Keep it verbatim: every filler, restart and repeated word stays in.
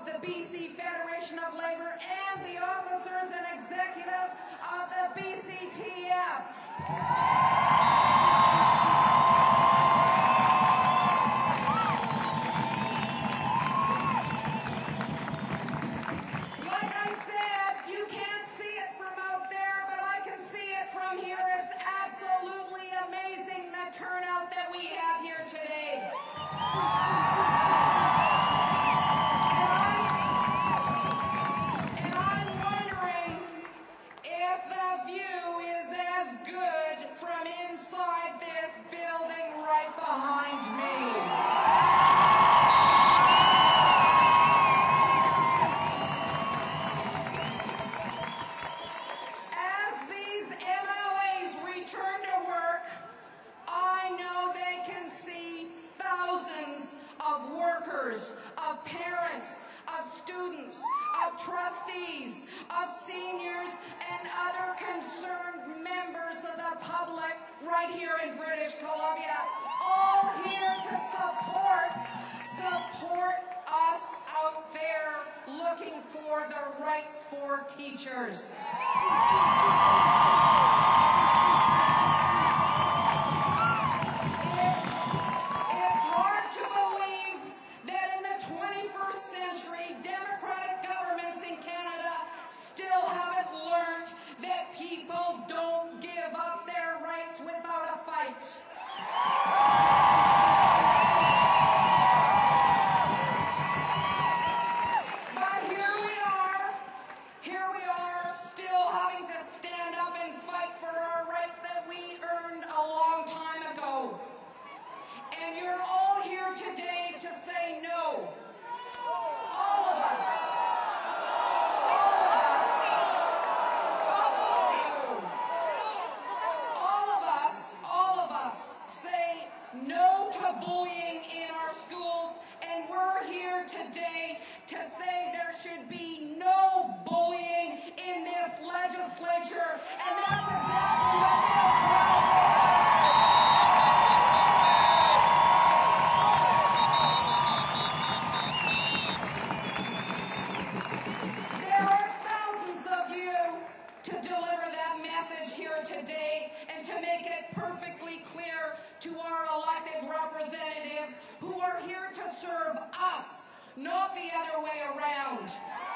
the B C Federation of Labor and the officers and executive of the B C T F. Like I said, you can't see it from out there, but I can see it from here. It's absolutely amazing the turnout that we have here today. And I'm wondering if the view is as good from inside this building right behind me. As these M L As return to work, I know they can see thousands of workers, of parents, of students, of trustees, of seniors, and other concerned members of the public right here in British Columbia, all here to support, support us out there looking for the rights for teachers. It's hard to believe that in the twenty-first century, democratic governments in Canada still haven't learned that people don't give up their rights without a fight. But here we are, here we are, still having to stand up and fight for our rights that we earned a long time ago. And you're all here today to say no. All of us. All of us. All of us, all of us say no to bullying in our schools, and we're here today to say there should be no bullying in this legislature, and that's exactly what this bill is. There are thousands of you to deliver that message here today and to make it perfectly clear to our elected representatives who are here to serve us, not the other way around.